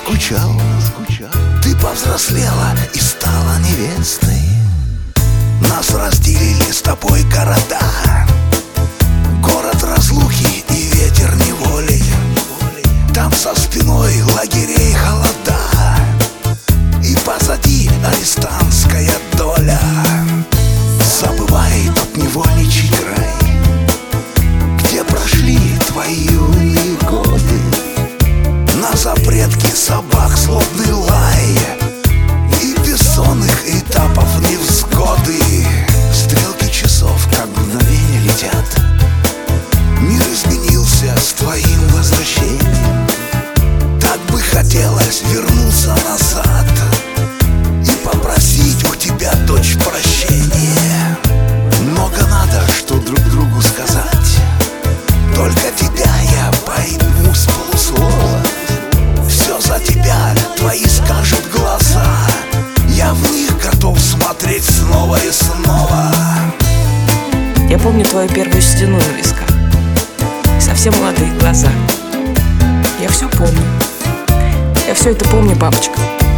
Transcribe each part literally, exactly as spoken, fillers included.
скучал. Ты повзрослела и стала невестой. Нас разделили с тобой города, город разлуки и ветер неволи. Там со спиной лагерей холода, и позади арестантская доля. Забывай тот невольничий край, где прошли твои юные годы. На запретке собак злобный лай и бессонных этапов невзгоды. Стрелки часов как мгновенье летят. Мир изменился с твоим возвращением. Так бы хотелось вернуться назад и попросить у тебя, дочь, прощения. Много надо, что друг другу сказать. Только тебя я пойму с полуслова. Все за тебя твои скажут глаза. Я в них готов смотреть снова и снова. Я помню твою первую седину на висках, совсем молодые глаза. Я все помню. Я все это помню, папочка.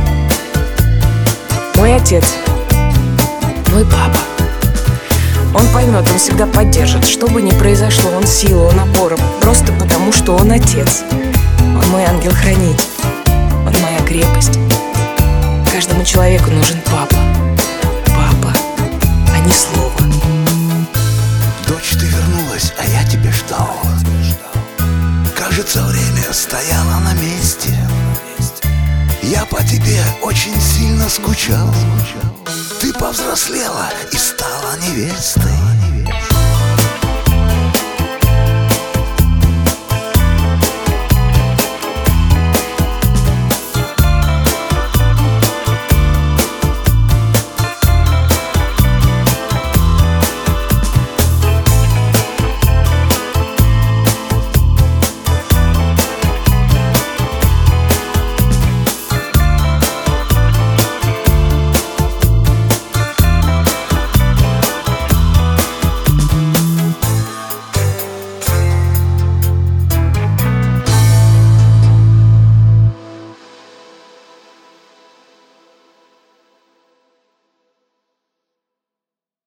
Мой отец, мой папа. Он поймет, он всегда поддержит. Что бы ни произошло, он силой, он опором. Просто потому, что он отец. Он мой ангел-хранитель. Он моя крепость. Каждому человеку нужен папа. Папа, а не слово. Дочь, ты вернулась, а я тебя ждал. Кажется, время стояло на месте. Я по тебе очень сильно скучал. Ты повзрослела и стала невестой.